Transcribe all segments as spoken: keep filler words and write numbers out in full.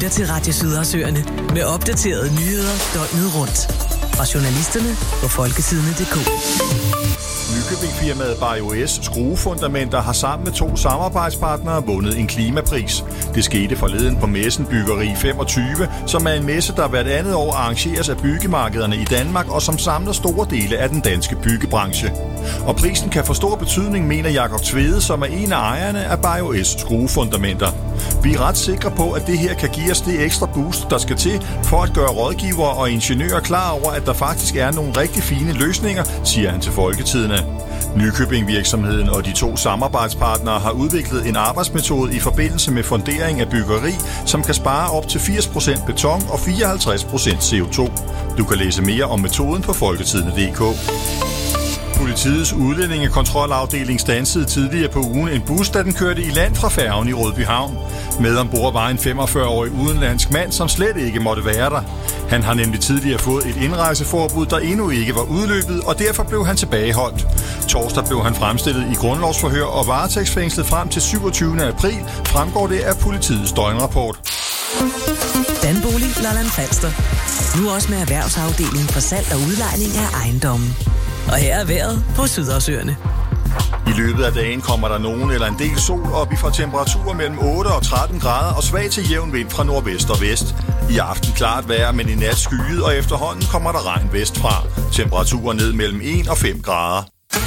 lytter til Radio Sydhavsøerne med opdaterede nyheder døgnet rundt. Fra journalisterne på folketidene punktum d k. Nykøbing-firmaet BioS skruefundamenter har sammen med to samarbejdspartnere vundet en klimapris. Det skete forleden på messen Byggeri femogtyve, som er en messe, der hvert andet år arrangeres af byggemarkederne i Danmark og som samler store dele af den danske byggebranche. Og prisen kan få stor betydning, mener Jakob Tvede, som er en af ejerne af BioS skruefundamenter. Vi er ret sikre på, at det her kan give os det ekstra boost, der skal til for at gøre rådgivere og ingeniører klar over, at der faktisk er nogle rigtig fine løsninger, siger han til Folketidene. Nykøbing-virksomheden og de to samarbejdspartnere har udviklet en arbejdsmetode i forbindelse med fundering af byggeri, som kan spare op til firs procent beton og fireoghalvtreds procent C O to. Du kan læse mere om metoden på folketidene punktum d k. Politiets udlændingekontrolafdeling standsede tidligere på ugen en bus, da den kørte i land fra færgen i Rødbyhavn. Med ombord var en femogfyrre-årig udenlandsk mand, som slet ikke måtte være der. Han har nemlig tidligere fået et indrejseforbud, der endnu ikke var udløbet, og derfor blev han tilbageholdt. Torsdag blev han fremstillet i grundlovsforhør og varetægtsfængslet frem til syvogtyvende april, fremgår det af politiets døgnrapport. Danbolig Lolland Falster. Nu også med erhvervsafdelingen for salg og udlejning af ejendommen. Og her er vejret på Sydhavsøerne. I løbet af dagen kommer der nogen eller en del sol, og vi får temperaturer mellem otte og tretten grader og svag til jævn vind fra nordvest og vest. I aften klart vejr, men i nat skyet, og efterhånden kommer der regn vestfra. Temperaturer ned mellem en og fem grader.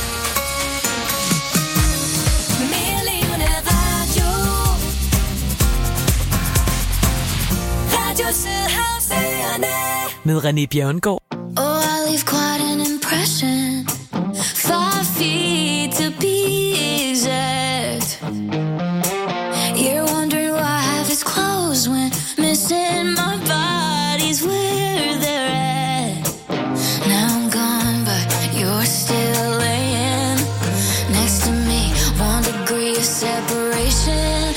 Med René Bjørngaard. Oh, I leave quite an impression. Five feet to be exact. You're wondering why I have his clothes when missing my body's where they're at. Now I'm gone, but you're still laying next to me. One degree of separation.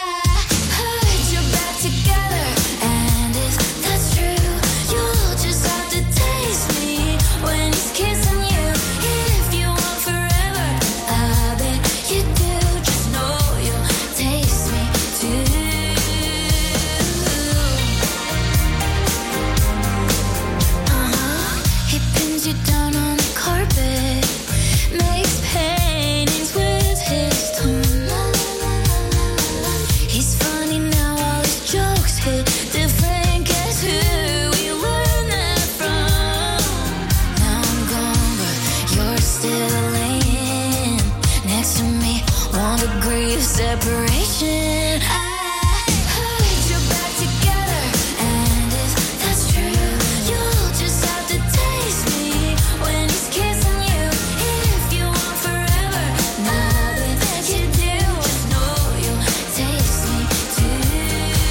Separation. I put you back together, and if that's true, you'll just have to taste me when he's kissing you. If you want forever, nothing that you do, just know you'll taste me too.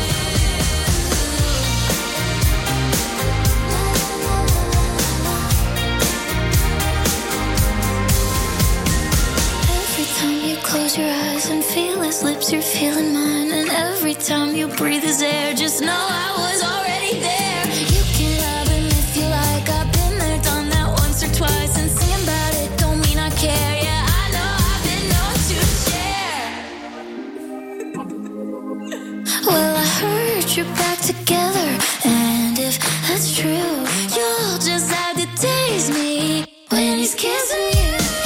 Every time you close your eyes and feel his lips, you're feeling mine. And every time you breathe his air, just know I was already there. You can love him if you like. I've been there, done that once or twice. And singing about it don't mean I care. Yeah, I know I've been known to share. Well, I heard you're back together, and if that's true, you'll just have to taste me when he's kissing you.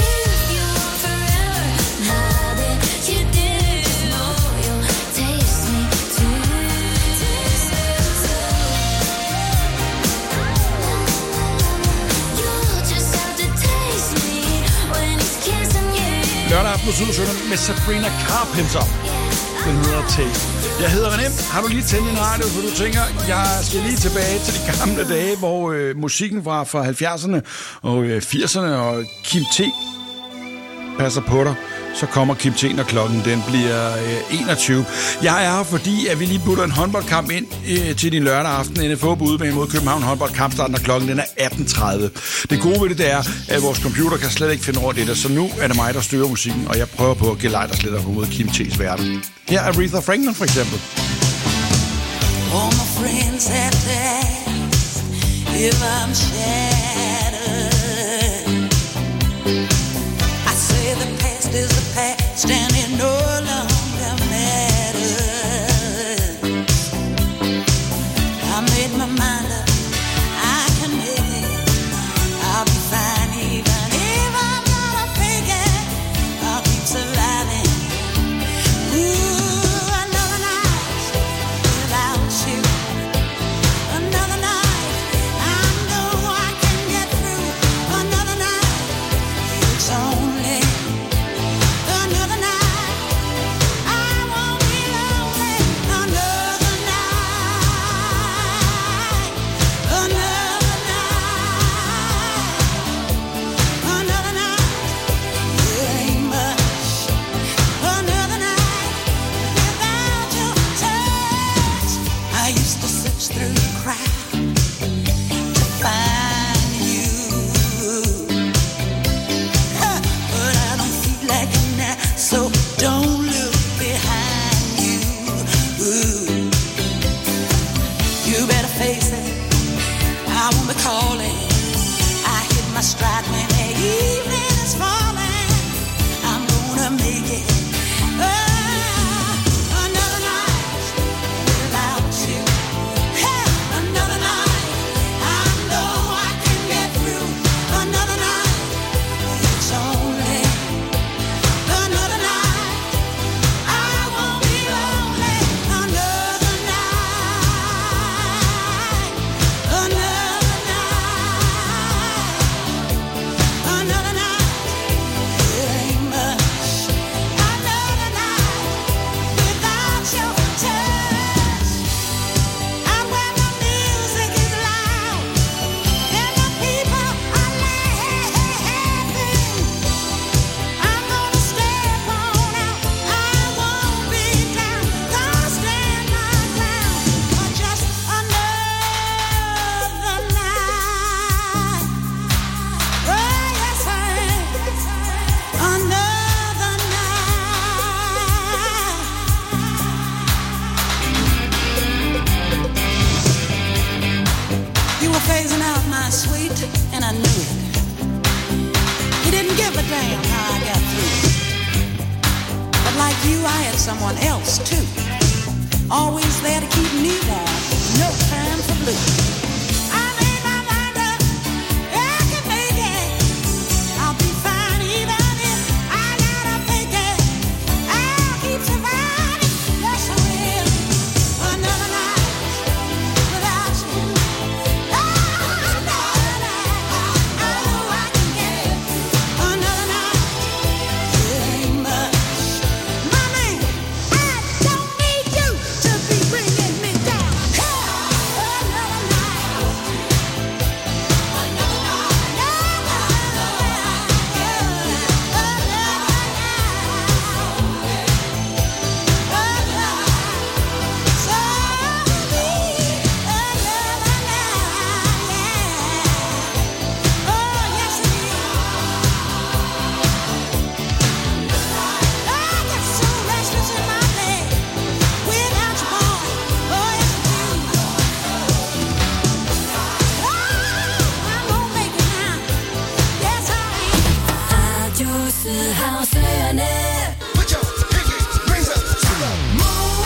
Lørdag aften på Sydhavsøerne med Sabrina Carpenter. Den hedder Taste. Jeg hedder René. Har du lige tændt en radio, for du tænker, jeg skal lige tilbage til de gamle dage, hvor øh, musikken var fra halvfjerdserne og øh, firserne, og Kim T passer på dig. Så kommer Kim T, når klokken den bliver øh, enogtyve. Jeg er her, fordi at vi lige putter en håndboldkamp ind øh, til din lørdag aften. N F H på udebane mod København håndboldkamp starten, når klokken den er atten tredive. Det gode ved det, det er, at vores computer kan slet ikke finde over det der. Så nu er det mig, der styrer musikken, og jeg prøver på at gelejde os lidt op mod Kim T's verden. Her er Aretha Franklin for eksempel. All my friends have asked if I'm shattered. I say the past is the past and it no longer matters. made my mind up. I can make it. I'll be fine even if I'm not a fake it. I'll keep surviving. Ooh, another night without you. Another night I know I can get through. Another night it's only another night. I won't be lonely. Another night. Another night. Another night. It ain't much. Another night without your touch. I used to search through the crowd to find you. Huh, but I don't feel like it now, so don't look behind you. Ooh. You better face it. I won't be calling. I hit my stride when the evening is falling. I'm gonna make it. Ah, another night without you. Hey, another night. I know I can get through. Another night. It's only another night. I won't be lonely. Another night. Another night. Another night. It ain't much. Another night without your touch. And when the music is loud and the people are laughing, I'm gonna step on out. I won't be down. Gonna stand my ground for just another night. Oh yes, I am. Another night. You were phasing out my sweet, and I knew it. You didn't give a damn how I got through. But like you, I had someone else too. Always there to keep me warm. No time for blue. I made my mind up. I can make it. I'll be fine even if I gotta fake it. I'll keep surviving. Yes, I will. Another night without you. Another night. I know I can get it. Another night. It ain't much. My man, I don't need you to be bringing me down. Another night. Another night. Put your pinky rings up to the moon.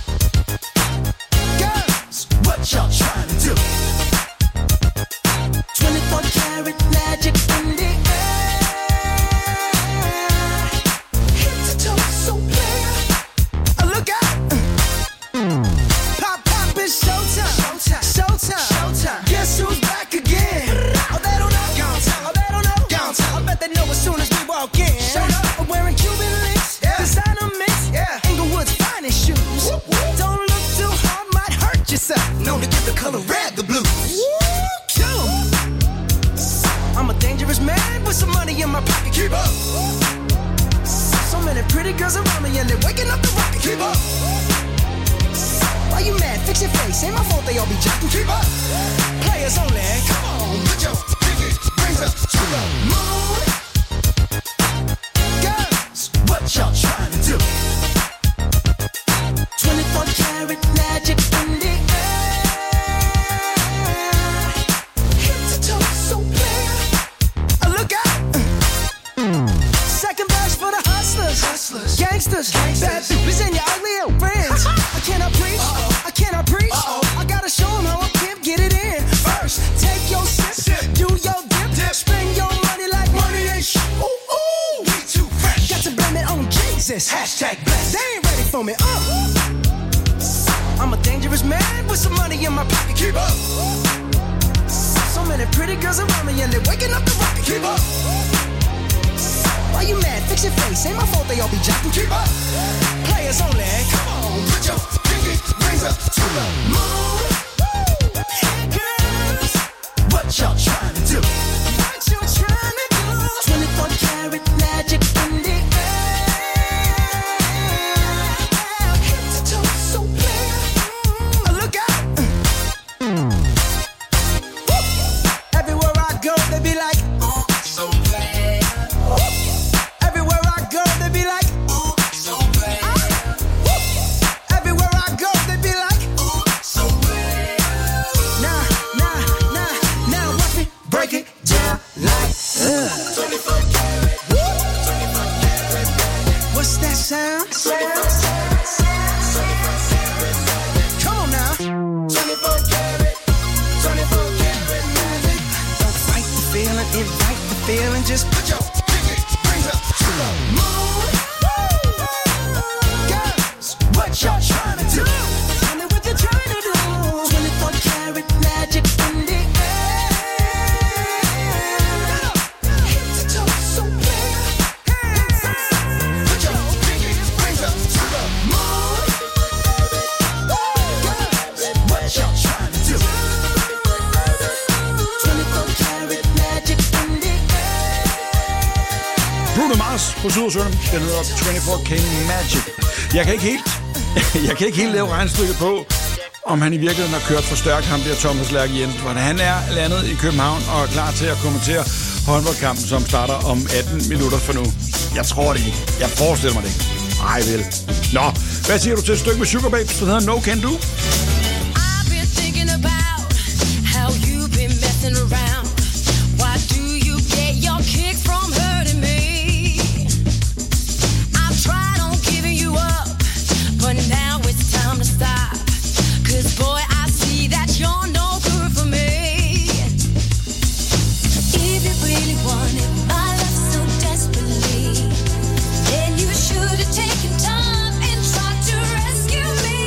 Girls, what y'all trying to do? twenty-four karat magic in the air. Head to toe, so clear. Uh, Look out. Pop, pop, it's showtime. Showtime. Showtime. Showtime. Guess who's back again? Oh, they don't know. Oh, they don't know. I bet they know as soon as we walk in. Showed up. I'm wearing Cuban links. Yeah. Designer mix. Yeah. Inglewood's finest shoes. Whoop, whoop. Don't look too hard, might hurt yourself. Known to give the color red the blues. Woo, I'm a dangerous man with some money in my pocket. Keep up. So many pretty girls around me and they're waking up the rocket. Keep up. Why you mad? Fix your face. Ain't my fault they all be jacking. Keep up. Players only. Come on, put your pinky rings up to the moon. Girls, what y'all trying to do? twenty-four karat magic in the air. Head to toe, so clear. Uh, Look out. Second verse for the hustlers. Hustlers. Gangsters. Gangsters. Bad bitches and your ugly old friends. I cannot preach. Uh-oh. I cannot preach. Uh-oh. I gotta show them how I'm on me. Uh. I'm a dangerous man with some money in my pocket. Keep up. So many pretty girls around me and they're waking up the rocket. Keep up. Why you mad? Fix your face. Ain't my fault they all be jocking. Keep up. Players only. Come on, put your pinky rings up to the moon. Hey girls, what y'all trying to do? What you trying to do? twenty-four karat magic in the air. Head to toe so clear. Look out. Everywhere I go, they be like, oh, so bad. Everywhere I go, they be like, oh, so bad. Everywhere I go, they be like, oh, so bad. Nah, nah, nah, now watch me break it down like, uh. twenty-four karat, twenty-four karat. What's that sound? Come on now. twenty-four karat, twenty-four karat magic. Don't fight the feeling, invite the feeling. Just put your pinky rings up to the moon. Girls, what y'all trying to do? Tell me what you trying to do. twenty-four karat magic in the air. Head to toe so clear. Put your pinky rings up to the moon. Girls, what y'all trying to do? twenty-four karat magic in the air. Bruno Mars på Sydersøen. Den hedder twenty-four K Magic. Jeg kan ikke helt, jeg kan ikke helt lave regnstykket på, om han i virkeligheden har kørt for stærkt, ham der Thomas Lærke Jensen. For han er landet i København og er klar til at kommentere håndboldkampen, som starter om atten minutter fra nu. Jeg tror det ikke. Jeg forestiller mig det ikke. Ej vel. Nå, hvad siger du til et stykke med Sugar Babes, der hedder No Can Do? I've been thinking about how you've been messing around. Why do you get your kicks from hurting me? I've tried on giving you up, but now it's time to stop. Cause boy, I see that you're no good for me. If you really wanted my love so desperately, then you should have taken time and tried to rescue me.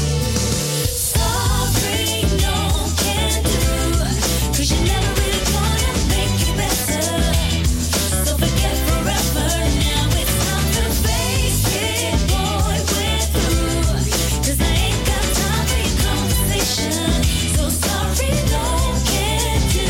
Sorry, no can do. Cause you never really gonna make it better. So forget forever, now it's time to face it, boy, we're through. Cause I ain't got time for your conversation. So sorry, no can do.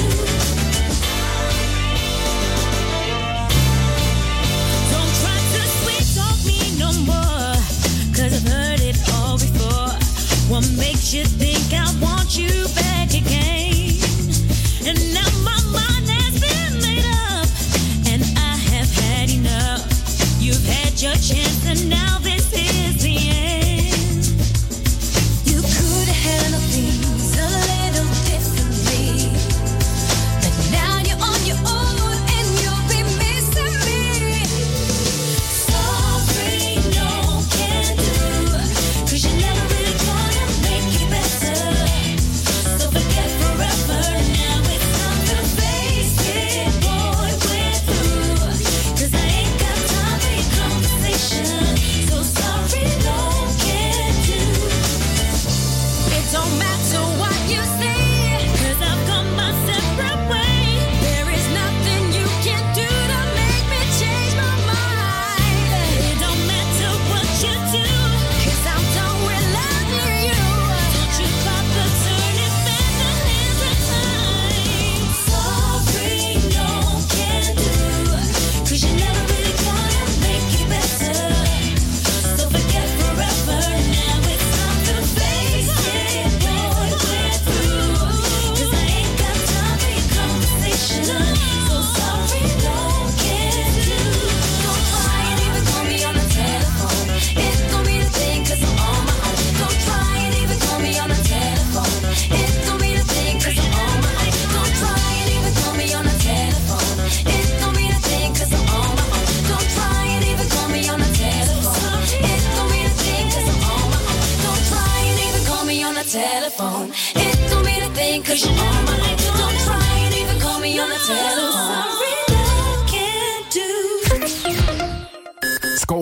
Don't try to sweet talk me no more, cause I've heard it all before. What makes you think I want you back again? And now my mind has been made up, and I have had enough. You've had your chance and now this is the end. You could have handled things a little differently, but now you're on your own and you'll be missing me. Sorry, no can do. Cause you never really gonna make it better. So forget forever, now it's time to face it, boy, we're through. Cause I ain't got time for your conversation. So sorry, no can do. It don't matter what you say, cause I've gone my separate way. There is nothing you can do to make me change my mind. It don't matter what you do, cause I'm done with loving you. Don't you bother turning back the hands of time. Sorry, no can do. Cause you never really gonna make it better. So forget forever, now it's time to face it, boy, we're through. Cause I ain't got time for your conversation. So sorry, no can do. Don't try and even call me on the telephone. It's gonna be the thing cause I'm on my own. Don't try and even call me on the telephone. It's gonna be the thing cause I'm on my own. Don't try and even call me on the telephone. It's gonna be the thing cause I'm on my own. Don't try and even call me on the telephone. It's gonna be the thing cause I'm on my own. Don't try and even call me on the telephone. It's gonna be the thing cause you're on my own. Don't try and even call me on the telephone. Sorry, no can do. Skov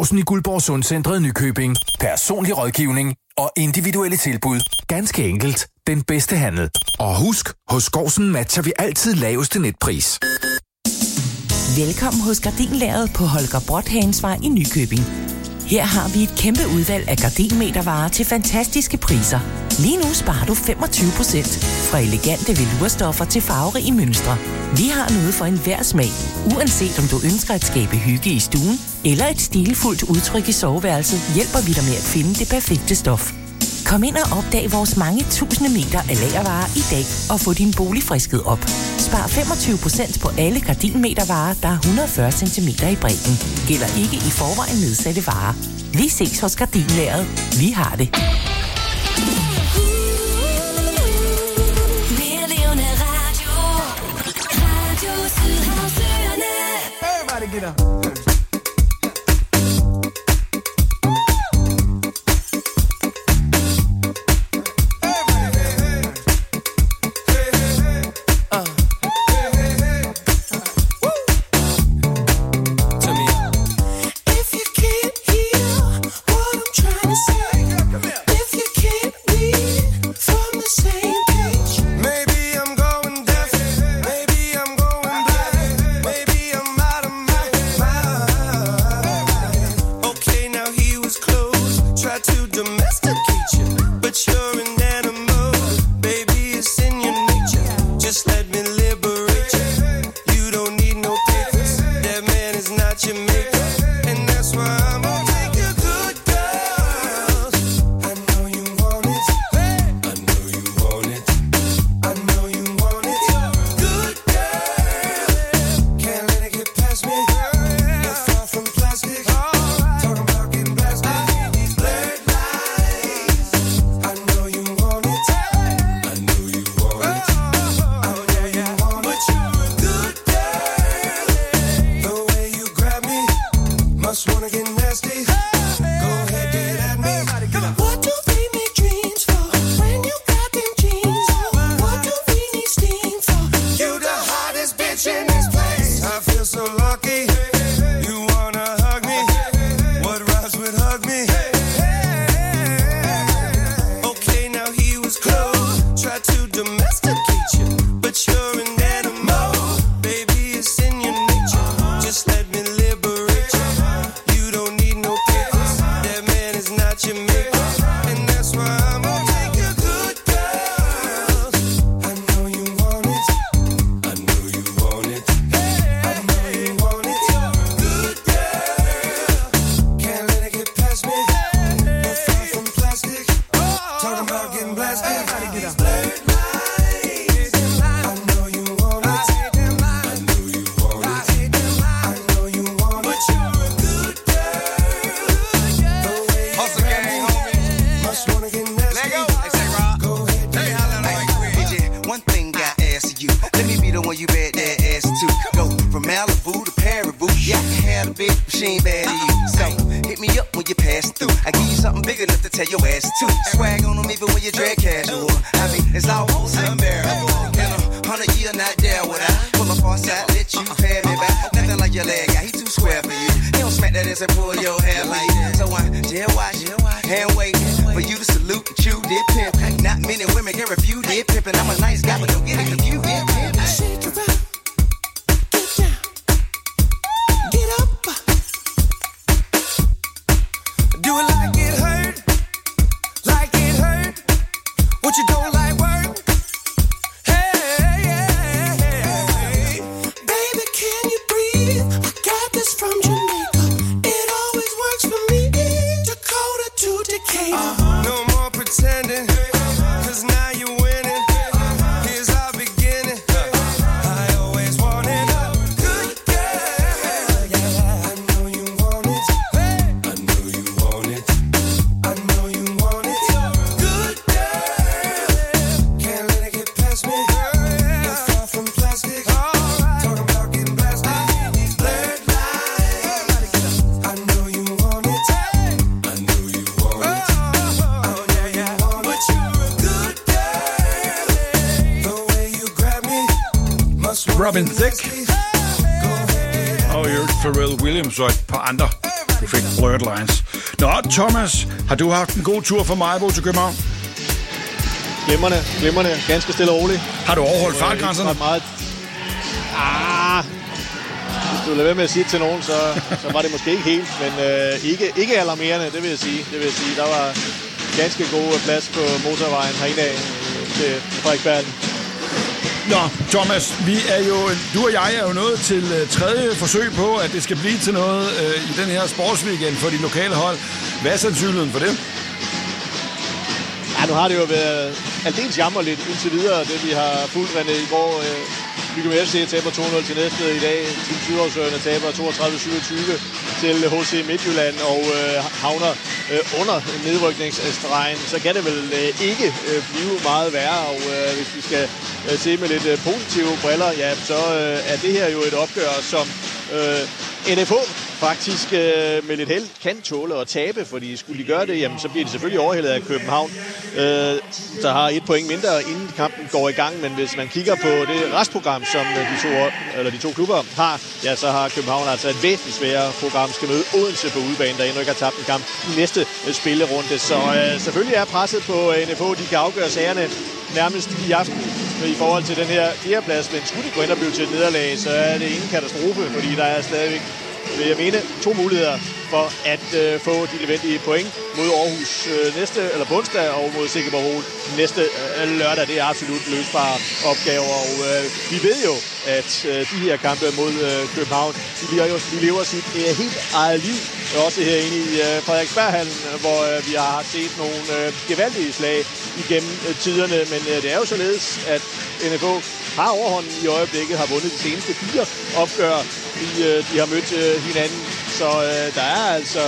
Skovsen i Guldborg Sundcentret Nykøbing. Personlig rådgivning og individuelle tilbud. Ganske enkelt. Den bedste handel. Og husk, hos Skovsen matcher vi altid laveste netpris. Velkommen hos Gardinlageret på Holger Brothagens-vej i Nykøbing. Her har vi et kæmpe udvalg af gardinmetervarer til fantastiske priser. Lige nu sparer du femogtyve procent. Fra elegante velurstoffer til farverige mønstre. Vi har noget for enhver smag. Uanset om du ønsker at skabe hygge i stuen eller et stilfuldt udtryk i soveværelset, hjælper vi dig med at finde det perfekte stof. Kom ind og opdag vores mange tusinde meter af lagervarer i dag og få din bolig frisket op. Spar femogtyve procent på alle gardinmetervarer, der er et hundrede og fyrre centimeter i bredden. Gælder ikke i forvejen nedsatte varer. Vi ses hos Gardinlageret. Vi har det. Everybody get up. Robin Thicke og Pharrell Williams og et par andre Du fik Blurred Lines. Nå, Thomas, har du haft en god tur fra Maribo til København? Glimrende, glimrende, ganske stille og roligt. Har du overholdt fartgrænserne? Meget... Ah, hvis du lader være med at sige det til nogen, så, så var det måske ikke helt, men øh, ikke, ikke alarmerende, det vil jeg sige. Det vil jeg sige. Der var ganske god plads på motorvejen herinde af til Frederiksberg. Nå, Thomas, vi er jo, du og jeg er jo nået til uh, tredje forsøg på, at det skal blive til noget uh, i den her sportsweekend for de lokale hold. Hvad er sandsynligheden for det? Ja, nu har det jo været aldeles jammerligt indtil videre, det vi har fulgt, René, i går. Øh, Nykøbing F C taber to nul til Næstved i dag. Team Sydhavsøerne taber toogtredive syvogtyve til H C Midtjylland og øh, havner øh, under nedrykningsstregen. Så kan det vel øh, ikke øh, blive meget værre, og øh, hvis vi skal øh, se med lidt øh, positive briller, ja, så øh, er det her jo et opgør, som øh, N F H faktisk øh, med lidt held kan tåle at tabe, fordi skulle de gøre det, jamen, så bliver de selvfølgelig overhældet af København, øh, der har et point mindre, inden kampen går i gang. Men hvis man kigger på det restprogram, som de to, eller de to klubber har, ja, så har København altså et væsentligt sværere program. Skal møde Odense på udebane, der endnu ikke har tabt en kamp i næste øh, spillerunde. Så øh, selvfølgelig er presset på N F H. De kan afgøre sagerne nærmest i aften i forhold til den her fjerdeplads. Men skulle de gå ind og blive til et nederlag, så er det ingen katastrofe, fordi der er stadigvæk, vil jeg mene, to muligheder for at øh, få de nødvendige point mod Aarhus øh, næste, eller på onsdag, og mod Silkeborg næste øh, lørdag. Det er absolut løsbare opgaver, og øh, vi ved jo, at øh, de her kampe mod øh, København, de lever, jo, de lever sit øh, helt eget liv. Også herinde i øh, Frederiksberghallen, hvor øh, vi har set nogle øh, gevaldige slag igennem øh, tiderne, men øh, det er jo således, at N F H har overhånden i øjeblikket, har vundet de seneste fire opgør, de, øh, de har mødt øh, hinanden. Så øh, der er altså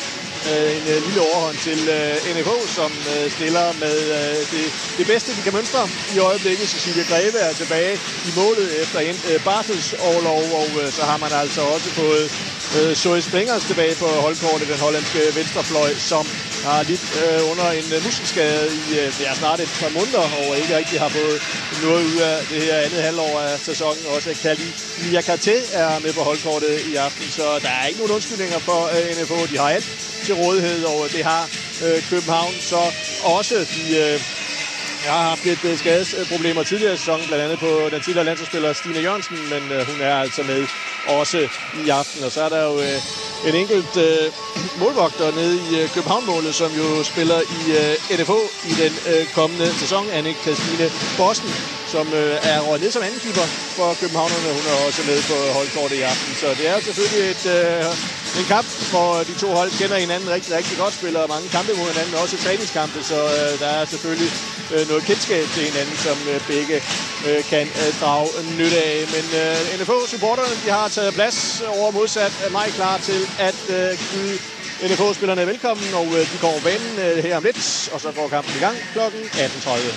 øh, en øh, lille overhånd til øh, N F H, som øh, stiller med øh, det, det bedste, de kan mønstre i øjeblikket. Cecilia Greve er tilbage i målet efter en øh, barselsårlov, og øh, så har man altså også fået øh, Zoe Springers tilbage på holdkortet, den hollandske venstrefløj, som har lidt øh, under en øh, muskelskade i øh, ja, snart et par måneder, og ikke rigtig har fået noget ud af det her andet halvår af sæsonen. Også Kali Niakate er med på holdkortet i aften, så der er ikke nogen undskyldninger for øh, N F H. De har alt til rådighed, og det har øh, København så også. De øh, har haft lidt øh, skadesproblemer tidligere i sæsonen, blandt andet på den tidligere landsholdsspiller Stine Jørgensen, men øh, hun er altså med også i aften. Og så er der jo øh, en enkelt øh, målvogter nede i øh, København-målet, som jo spiller i øh, N F H i den øh, kommende sæson, Anne-Christine Bossen, som øh, er røget ned som andenkeeper for københavnerne. Hun er også med på holdkortet i aften. Så det er selvfølgelig et, øh, en kamp, hvor de to hold kender hinanden rigtig, rigtig godt, spiller mange kampe mod hinanden, også træningskampe, så øh, der er selvfølgelig øh, noget kendskab til hinanden, som øh, begge øh, kan øh, drage nytte af. Men øh, N F H-supporterne, de har taget plads over modsat er meget klar til at øh, byde N F H-spillerne velkommen, og øh, de kommer på banen øh, her om lidt, og så går kampen i gang klokken atten tredive.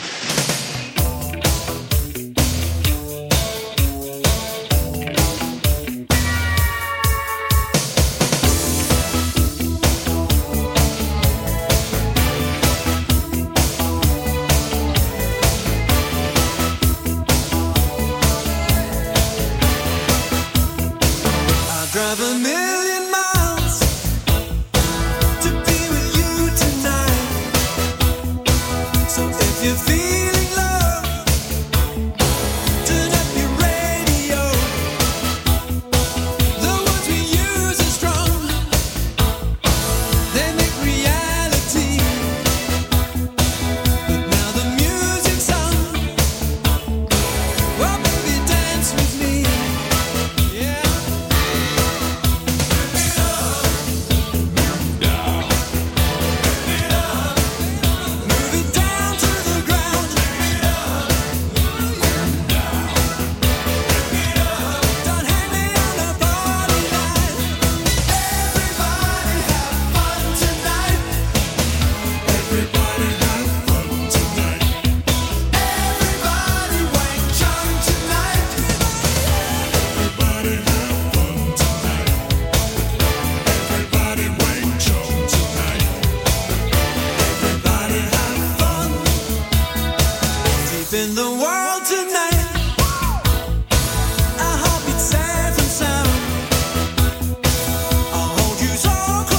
Drive a million miles to be with you tonight. So if you're feeling love, turn up your radio. The words we use are strong, they make reality. But now the music's on, well baby dance with me. Yeah. In the world tonight, our heartbeat safe and sound. I'll hold you so close.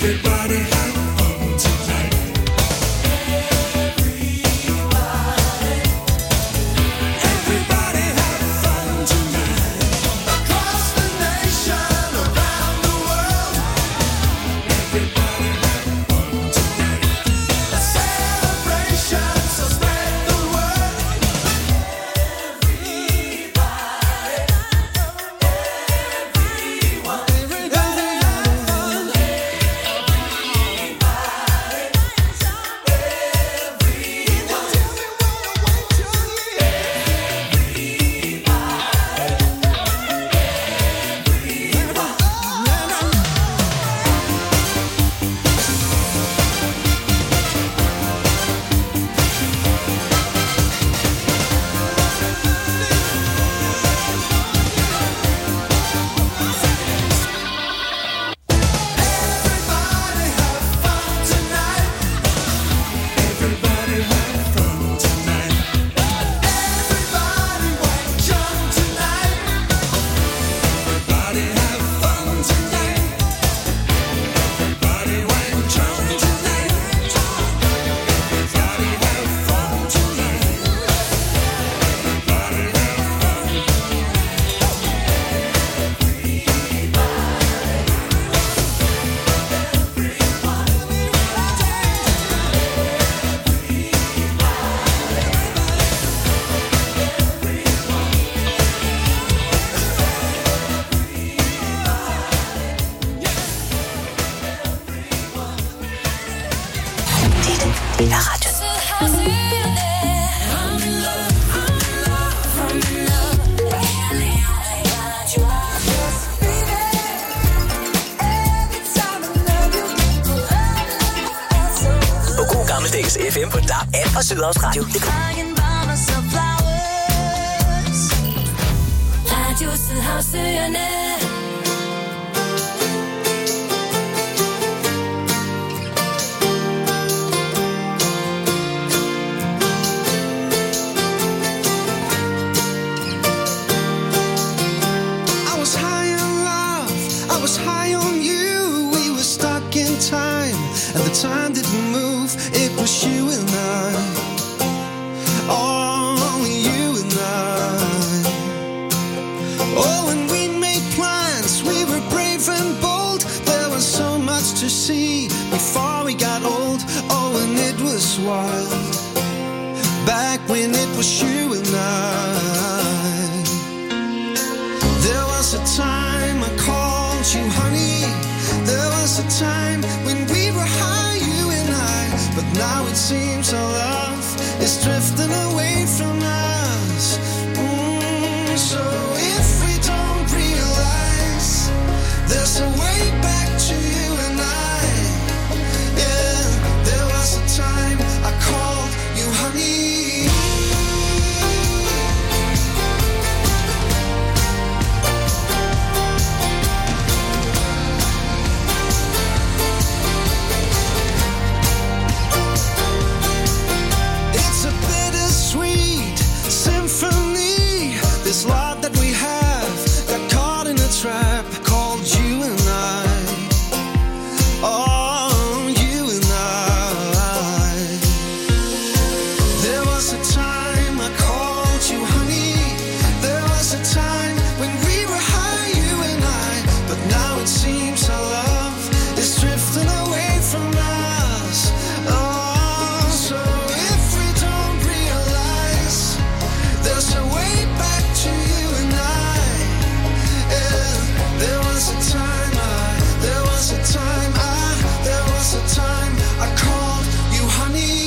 Everybody have fun tonight. Everybody have fun tonight. Across the nation, around the world. Everybody have fun tonight. A celebration, so spread the word. På god gammeldags F M på D A B, app og Sydhavsradio. Radio Sydhavsøerne. I was high on love, I was high on you. We were stuck in time, and the time didn't move. It was you and I, only you and I. Oh, and we made plans, we were brave and bold. There was so much to see before we got old. Oh, and it was wild, back when it was you and I. There was a time I called you honey. There was a time when we were high, you and I. But now it seems our love is drifting away from us. Mm, so if we don't realize there's a way back to you and I. Yeah, there was a time I called you honey. It's a bittersweet symphony. This love that we have got caught in a trap called you and I. Oh, you and I. There was a time I called you honey. There was a time when we were high, you and I. But now it seems our love is drifting away from us. Oh, so if we don't realize there's a way back to you and I. Yeah, there was a time I, there was a time I, there was a time I called you honey.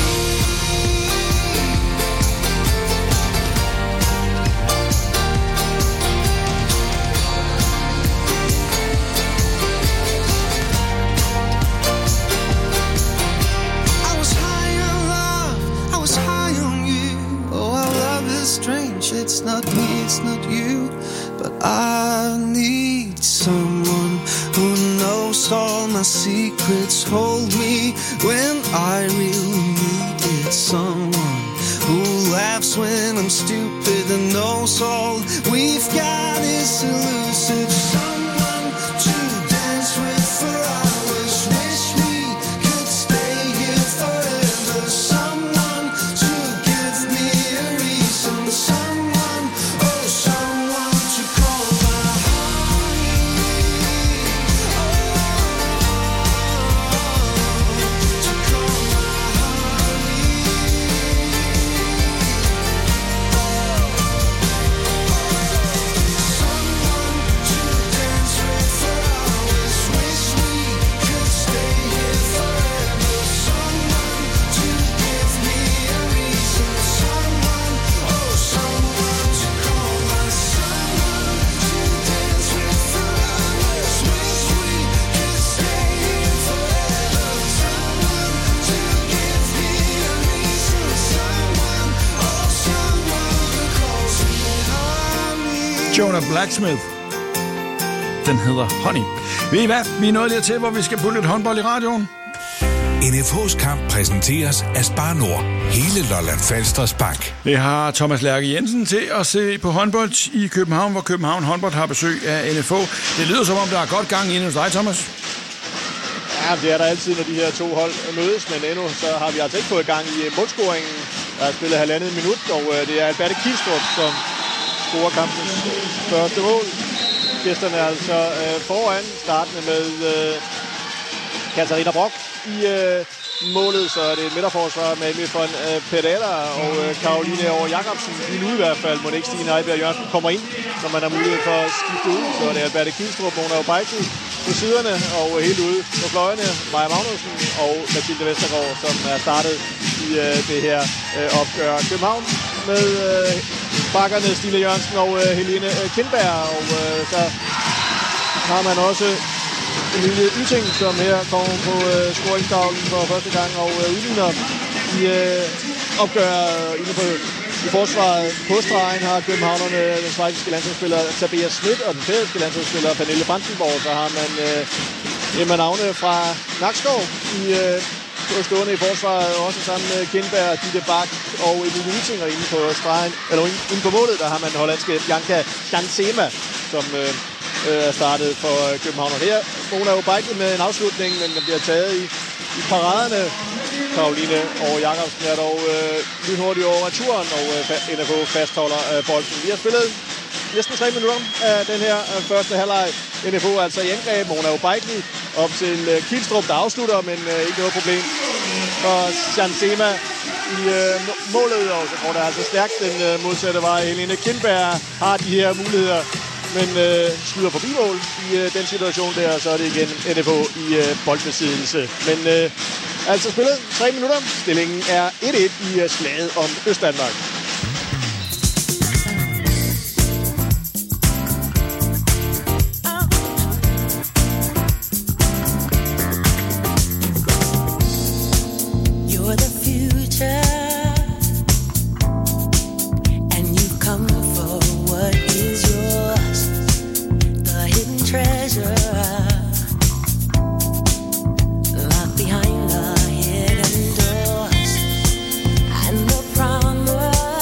I was high on love, I was high on you. Oh, our love is strange, it's not me, it's not you. But I need someone who knows all my secrets. Hold me when I really need it. Someone who laughs when I'm stupid and knows all we've got is elusive. Someone to dance with for hours. Jonah Blacksmith. Den hedder Honey. Ved I hvad? Vi er nået dertil, hvor vi skal putte lidt håndbold i radioen. N F H's kamp præsenteres af Spar Nord. Hele Lolland Falsters Bank. Det har Thomas Lærke Jensen til at se på håndbold i København, hvor København håndbold har besøg af N F H. Det lyder som om, der er godt gang inde hos dig, Thomas. Ja, det er der altid, når de her to hold mødes, men endnu så har vi altså ikke fået gang i målscoringen. Der er spillet halvandet minut, og det er Alberte Kielstrup, som scorer kampens første mål. Gæsterne er altså øh, foran, startende med øh, Katarina Brock i øh, målet, så er det et midterforsvar med Emil von øh, Pedala og øh, Karoline Aar Jacobsen. Lige nu i hvert fald, må det ikke Stine Ejbjerg Jørgensen kommer ind, når man har mulighed for at skifte ud. Så er det Alberte Kielstrup, Mona Obejti på siderne, og øh, helt ude på fløjene, Maja Magnussen og Mathilde Vestergaard, som er startet i øh, det her øh, opgør. København med øh, bakkerne Stine Jørgensen og øh, Helene øh, Kindberg, og øh, så har man også Emilie Yting, som her kommer på øh, scoringstavlen for første gang og øh, udligner i øh, opgør inde på i forsvaret. På stregen har københavnerne den schweiziske landsholdsspiller Tabea Schmidt og den færøske landsholdsspiller Pernille Brandenborg. Så har man øh, Emma Navne fra Nakskov i øh, stående i forsvaret, også sammen med Kindberg, Ditte Bak og Emilie Yting, og inde på stregen, eller inde på målet, der har man hollandske Bianca Jansema, som øh, er startet for København. Og her Mona Obejti med en afslutning, men den bliver taget i, i paraderne. Karoline og Jacobsen er dog øh, lynhurtigt over turen, og øh, N F H fastholder øh, bolden. Vi har spillet næsten tre minutter af den her øh, første halvleg. N F H altså i angreb. Mona Obejti op til øh, Kielstrup, der afslutter, men øh, ikke noget problem for Jansema i øh, målet. Og så går det altså stærkt den øh, modsatte vej. Helene Kindberg har de her muligheder, men øh, skyder forbi mål i øh, den situation der, så er det igen N F H i øh, boldbesiddelse. Men øh, altså spillet tre minutter. Stillingen er et et i øh, slaget om Østdanmark. You're the future, and you've come for what is yours, the hidden treasure locked behind the hidden doors, and the promise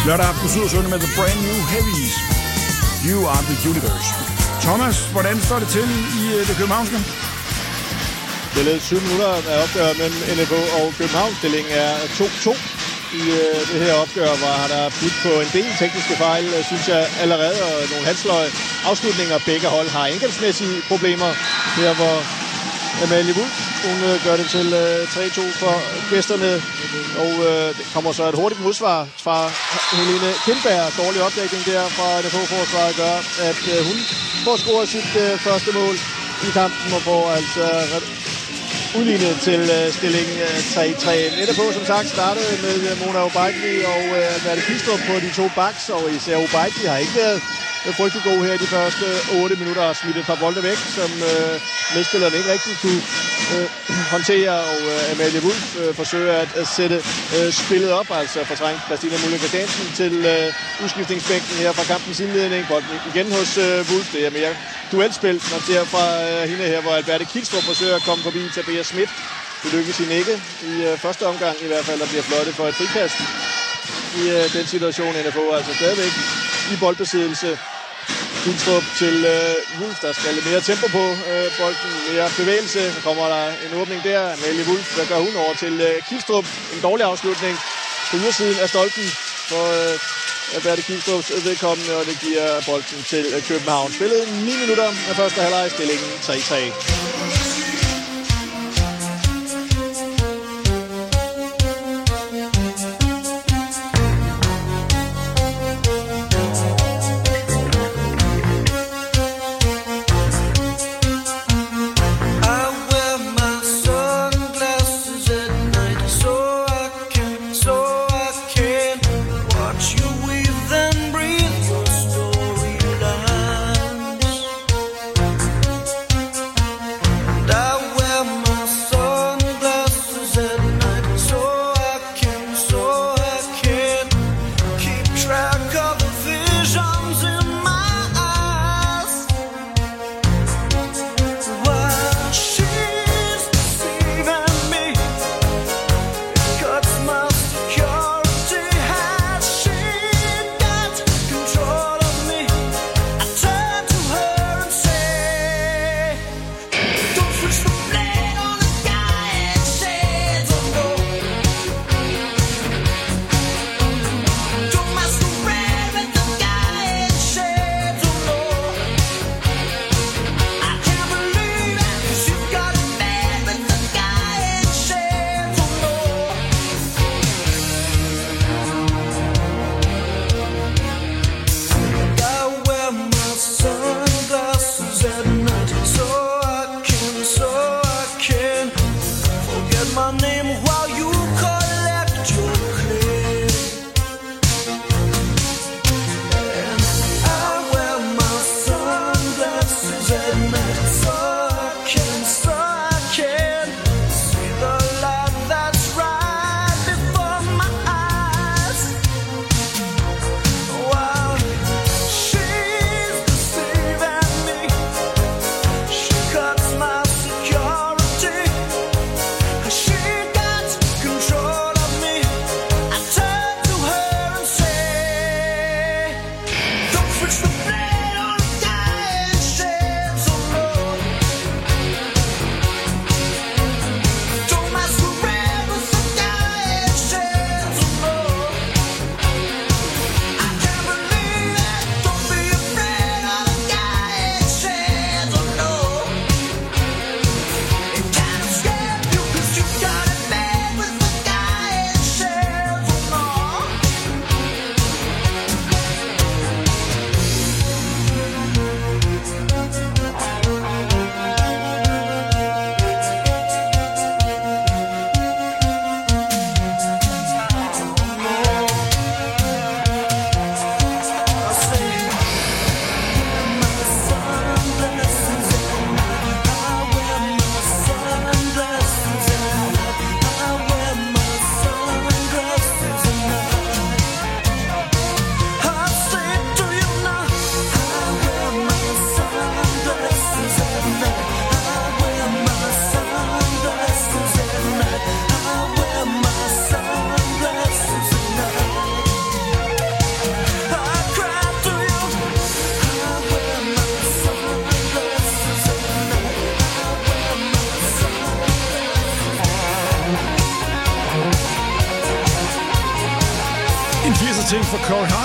Lørdag aften på Sydersønne med The Brand New Heavies. You are the universe. Thomas, hvordan står det til i uh, det københavnske? Det er lidt syv minutter af opgør mellem N F H og København. Stillingen er to to i uh, det her opgør, hvor han har budt på en del tekniske fejl, uh, synes jeg allerede, og nogle halsløje afslutninger. Begge hold har enkeltsmæssige problemer. Her hvor Amalie Wulff, hun uh, gør det til uh, tre to for gæsterne. Og uh, det kommer så et hurtigt modsvar fra Helene Kindberg. Dårlig opdækning der fra N F H-forsvaret gør, at uh, hun får scoret sit uh, første mål i kampen og får altså udlignet til uh, stillingen uh, tre tre. N F H som sagt startede med uh, Mona Obaidli og uh, Mette Kistrup på de to backs, og især Obaidli har ikke været uh, frygtelig god her de første otte minutter og smidt et par bolde væk, som uh, medspillerne ikke rigtig kunne uh, håndtere, og uh, Amalie Wulff uh, forsøger at uh, sætte uh, spillet op, altså fortrængt Christina Mulle Christiansen til uh, udskiftningsbænken her fra kampens indledning. Bolden igen hos uh, Wulff, det er mere duelspil, man ser fra uh, hende her, hvor Alberte Kielstrup forsøger at komme forbi Tabea Schmidt. Det lykkes hende ikke i uh, første omgang i hvert fald, der bliver fløjtet for et frikast i uh, den situation. N F H altså stadigvæk i boldbesiddelse. Kielstrup til uh, Wulff, der skal lidt mere tempo på uh, bolden, mere bevægelse. Så kommer der en åbning der. Amalie Wulff, hvad gør hun over til uh, Kielstrup? En dårlig afslutning på ydersiden af stolpen for uh, Alberte Kielstrups vedkommende, og det giver bolden til uh, København. Spillet ni minutter af første halvleg, stillingen tre tre.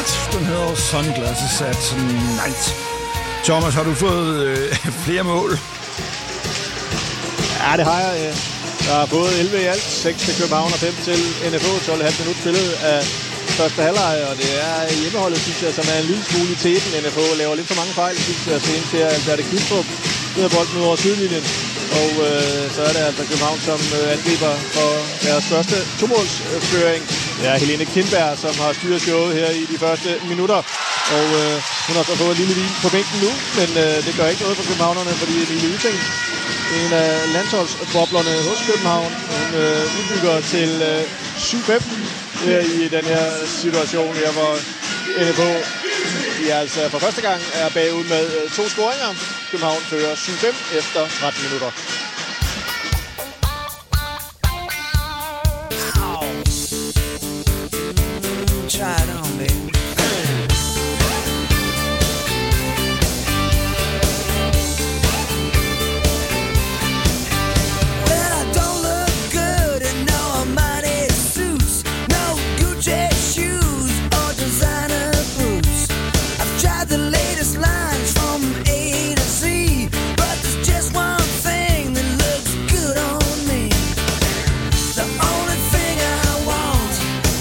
Den hedder Sunglasses at Night. Thomas, har du fået øh, flere mål? Ja, det har jeg. Ja. Der er både elleve i alt, seks til København og fem til N F O. tolv komma fem minut spillet af første halvleg, og det er hjemmeholdet, synes jeg, som er en lille smule i teten. N F O laver lidt for mange fejl, synes jeg, sen til Albert Knudstrup ned af bolden ud over sidelinjen. Og øh, så er det altså København, som øh, angriber for deres første tomålsføring. Det er Helene Kindberg, som har styret showet her i de første minutter. Og øh, hun har så fået en lille hvil på bænken nu, men øh, det gør ikke noget for københavnerne, fordi Emilie Yting, en af landsholdsboblerne hos København, hun øh, udbygger til øh, syv fem her i den her situation, her hvor N F O de altså for første gang er bagud med øh, to scoringer. København fører syv fem efter tretten minutter. Try it on, baby. Well, I don't look good in no money suits, no Gucci shoes or designer boots. I've tried the latest lines from A to Z, but there's just one thing that looks good on me. The only thing I want,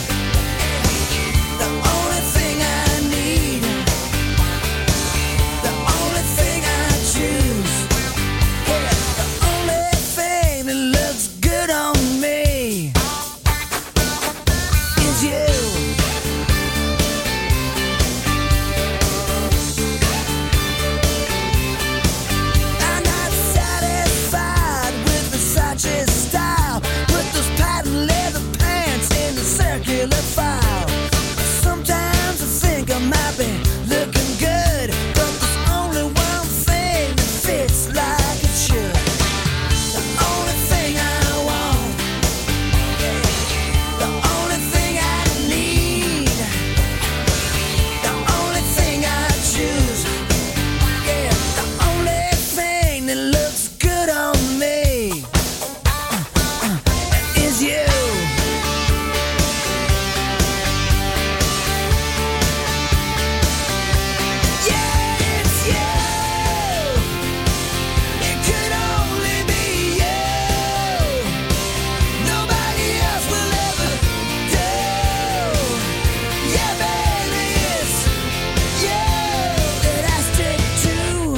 the only thing I need, the only thing I choose, yeah, the only thing that looks good on me is you. I'm not satisfied with Versace style. Put those patent leather pants in the circular file. Sometimes I think I might be looking good, but there's only one thing that fits like it should. The only thing I want, the only thing I need, the only thing I choose, yeah, the only thing that looks good on me is you. Yeah, it's you. It could only be you. Nobody else will ever do. Yeah, baby, it's you that I stick to.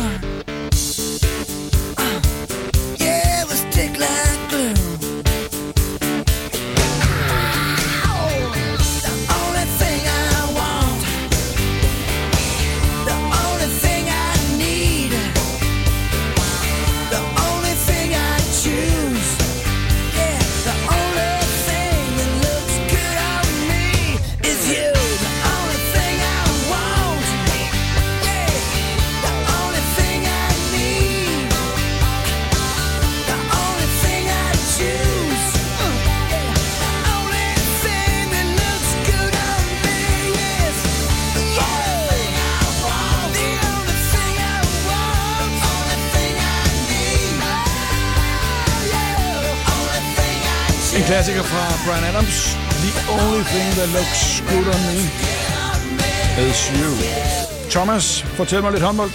Uh, yeah, we stick like glue. The only thing I want, the only thing I need, the only thing I choose, yeah, the only thing that looks good on me is you. The only thing I want, yeah, the only thing I need, the only thing I choose, uh, yeah, the only thing that looks good on me is you. The only thing I want, the only thing I need, yeah, the only thing I choose. En klassiker fra Bryan Adams. The only thing that looks good on me is you. Thomas, fortæl mig lidt håndbold.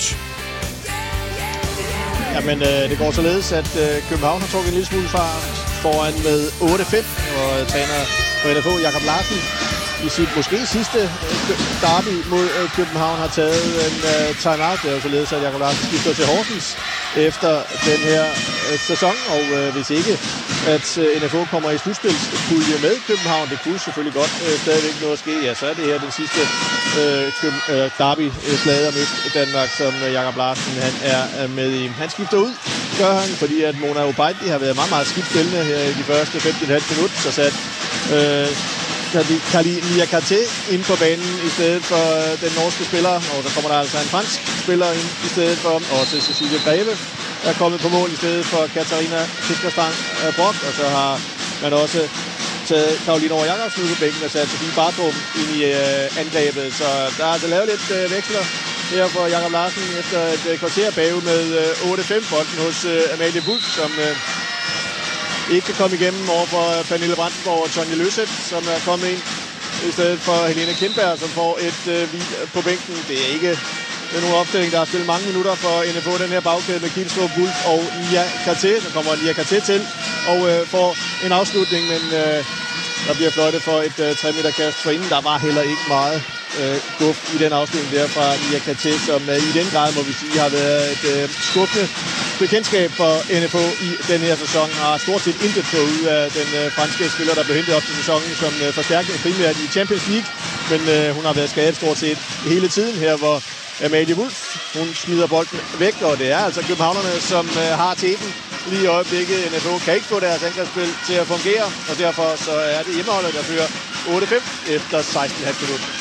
Jamen, øh, det går således, at øh, København har trukket en lille smule fart foran med otte fem, og øh, træner for N F O, Jakob Larsen, i sit måske sidste øh, derby mod øh, København har taget en øh, timeout. Det er jo således, at Jakob Larsen skifter til Horsens efter den her øh, sæson, og øh, hvis ikke at øh, N F O kommer i slutspilspulje med København, det kunne selvfølgelig godt øh, stadigvæk noget at ske, ja, så er det her den sidste øh, Køben, øh, derby-slaget om Øst-Danmark, som øh, Jakob Larsen han er øh, med i. Han skifter ud, gør han, fordi at Mona Obeidi har været meget, meget skidt spillende her i de første femten komma fem minutter, så sat øh, Kali Niakate ind på banen i stedet for øh, den norske spiller, og der kommer der altså en fransk spiller ind i stedet for, og til Cecilie Greve er kommet på mål i stedet for Katarina Fiskerstrand Brock, og så har man også taget Karoline Over Jakobsen ud på bænken og sat Sofie Bartrum ind i øh, angrebet, så der er altså lavet lidt øh, veksler her for Jakob Larsen efter et øh, kvarter bagud med øh, otte fem bolden hos øh, Amalie Busk, som øh, ikke kan komme igennem over for Pernille Brandsborg og Tonje Løseth, som er kommet ind i stedet for Helene Kindberg, som får et øh, hvil på bænken. Det er ikke det er nogle opstilling, der har spillet mange minutter for N F H, den her bagkæde med Kielstrup, Wulff og Nia Karté. Så kommer Nia Karté til og øh, får en afslutning, men øh, der bliver fløjtet for et øh, tre meter kast for inden. Der var heller ikke meget øh, guf i den afslutning der fra Nia Karté, som øh, i den grad, må vi sige, har været et øh, skuffende bekendtskab for N F H i den her sæson. Har stort set intet fået ud af den øh, franske spiller, der blev hentet op til sæsonen som øh, forstærkning primært i Champions League. Men øh, hun har været skadet stort set hele tiden her, hvor Amalie Wulff, hun smider bolden væk, og det er altså københavnerne, som øh, har teten lige i øjeblikket. N F H kan ikke få deres angrebsspil til at fungere, og derfor så er det hjemmeholdet, der fører otte fem efter seksten komma fem minutter.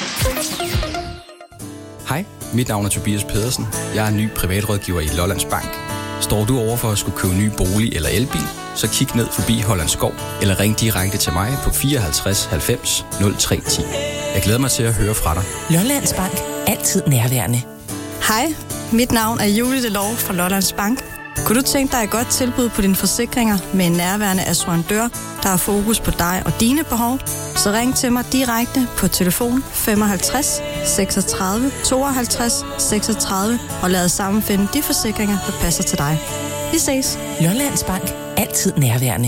Hej, mit navn er Tobias Pedersen. Jeg er ny privatrådgiver i Lollands Bank. Står du over for at skulle købe ny bolig eller elbil, så kig ned forbi Hollands Skov, eller ring direkte til mig på fireoghalvtreds halvfems nul tre ti. Jeg glæder mig til at høre fra dig. Lollands Bank. Altid nærværende. Hej, mit navn er Julie Delov fra Lollands Bank. Kunne du tænke dig et godt tilbud på dine forsikringer med en nærværende assurandør, der har fokus på dig og dine behov? Så ring til mig direkte på telefon femoghalvtreds seksogtredive tooghalvtreds seksogtredive og lad os sammen finde de forsikringer, der passer til dig. Vi ses. Lollands Bank. Altid nærværende.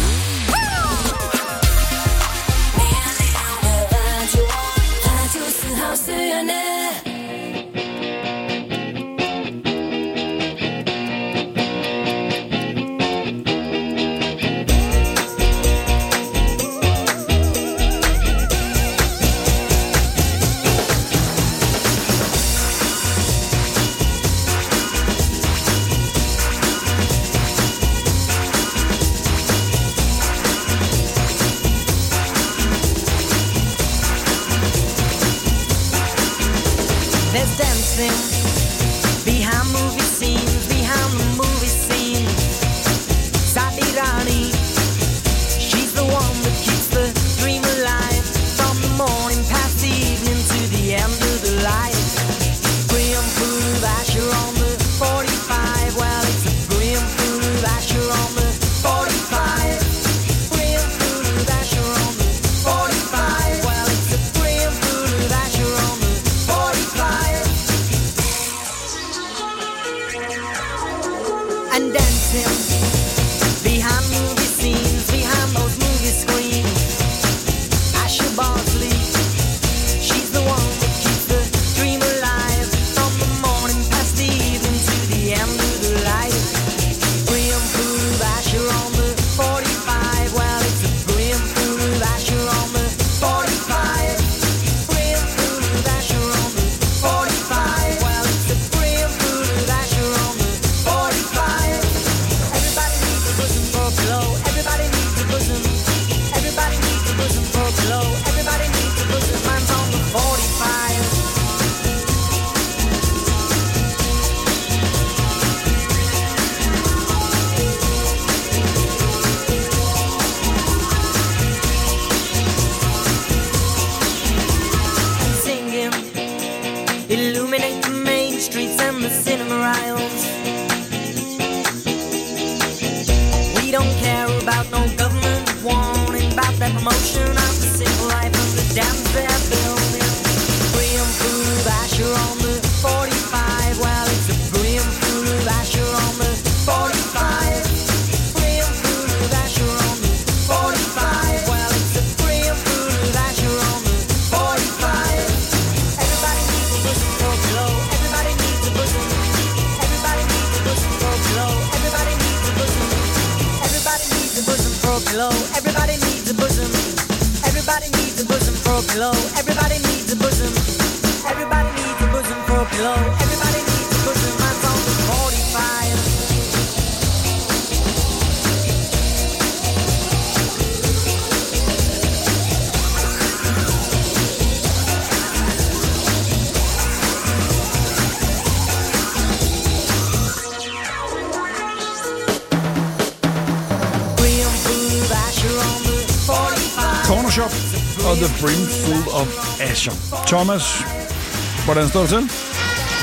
Og The Brim Full of Asher. Thomas, hvordan står det til?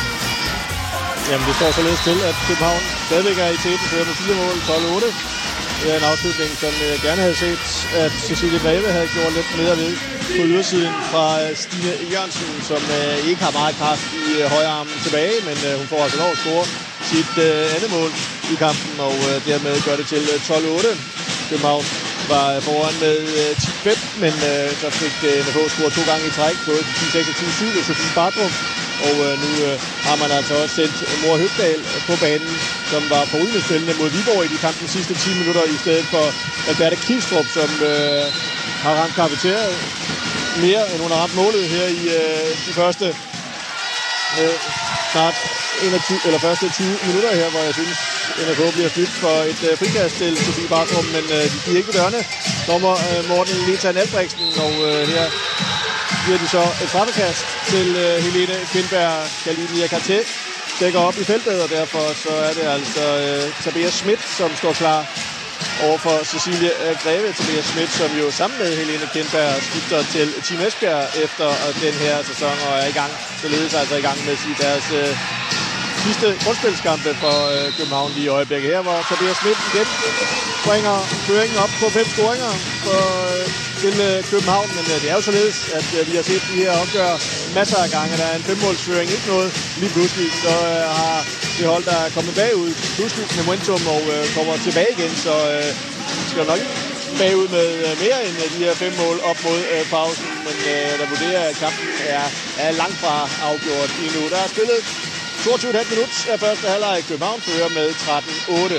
Jamen, det står således til, at København stadigvæk er i teten, fører med fire mål, tolv otte. Det er en afslutning, som jeg gerne havde set, at Cecilie Greve havde gjort lidt mere ved på ydersiden fra Stine Jørgensen, som øh, ikke har meget kraft i øh, højre armen tilbage, men øh, hun får altså lov at score sit øh, andet mål i kampen, og øh, dermed gør det til øh, tolv otte. København var foran med øh, ti fem, men øh, så fik øh, N F H scoret to gange i træk, både ti seks og ti syv og Sofie Bartrup. Og øh, nu øh, har man altså også sendt Mor Høgdal på banen, som var på udspillende mod Viborg i de kampens sidste ti minutter, i stedet for Alberta Kistrup, som øh, har ramt kafeteriet mere, end hun har ramt målet her i øh, de første øh, snart enogtyve, eller første tyve minutter her, hvor jeg synes, N F H bliver snydt for et øh, frikast til Sofie Bartrup, men øh, de giver ikke dørene. Dommer øh, Morten Letan Albrechtsen, og øh, her giver de så et straffekast til uh, Helene Kvindberg. Kalinia Karte dækker op i feltet, og derfor så er det altså uh, Tabea Schmidt, som står klar overfor Cecilie uh, Greve. Tabea Schmidt, som jo sammen med Helene Kvindberg skifter til Team Esbjerg efter uh, den her sæson, og er i gang, således altså i gang med sit deres uh, sidste grundspilskampe for uh, København lige i øjeblikket her, hvor Tabea Schmidt igen bringer føringen op på fem scoringer for uh, til øh, København, men øh, det er jo således, at øh, vi har set de her opgør masser af gange. Der er en femmålsføring, ikke noget. Lige pludselig så øh, har det hold, der er kommet bagud, pludselig momentum og øh, kommer tilbage igen, så øh, vi skal nok ikke bagud med øh, mere end øh, de her fem mål op mod øh, pausen, men øh, der vurderer, at kampen er, er langt fra afgjort endnu. Der er spillet toogtyve komma fem minutter af første halvleg. København fører med tretten otte.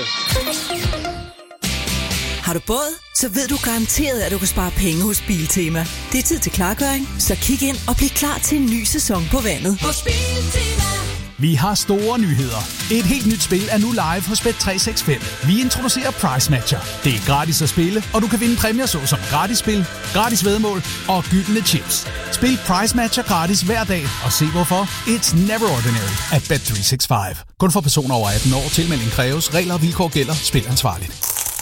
Har du båd? Så ved du garanteret, at du kan spare penge hos Biltema. Det er tid til klargøring, så kig ind og bliv klar til en ny sæson på vandet. Hos Biltema. Vi har store nyheder. Et helt nyt spil er nu live hos Bet tre seks fem. Vi introducerer Price Matcher. Det er gratis at spille, og du kan vinde præmier såsom gratis spil, gratis væddemål og gyldne chips. Spil Price Matcher gratis hver dag, og se hvorfor. It's never ordinary at Bet tre seks fem. Kun for personer over atten år. Tilmelding kræves. Regler og vilkår gælder. Spil ansvarligt.